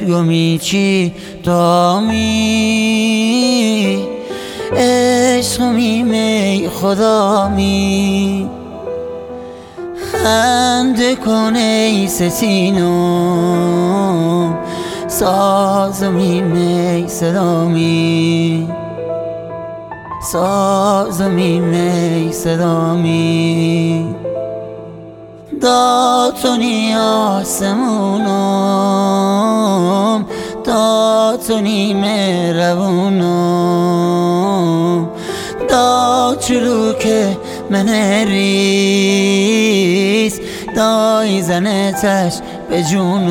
گمیچی دامی عشق می خدا می خنده کنه ستینم ساز می صدا می ساز می صدا می داتونی آسمونم داتونی مهربونم دا چلو که من ریز دای زنتش به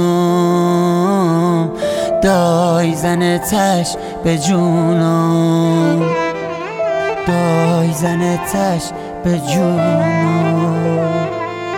جونم دای زنتش به جونم دای زنتش به جونم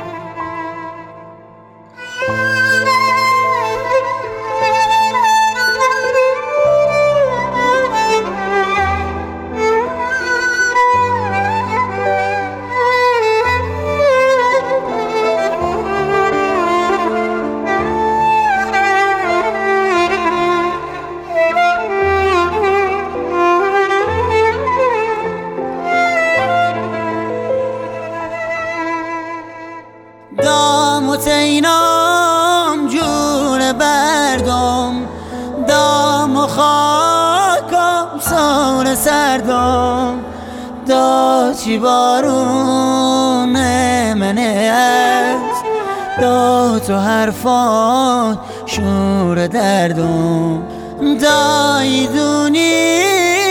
دام و تینام جون بردم دام و خاکم سون سردم دا چی بارون منه است دا تو حرفان شور دردم دای دونی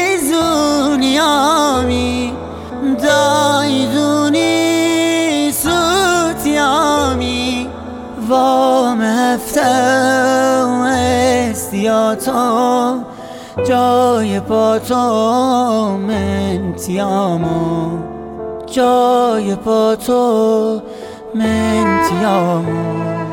زونیامی دای دونی سوتیامی وام هفته استیاتم جای پاتو منتیامو جای پاتو منتیامو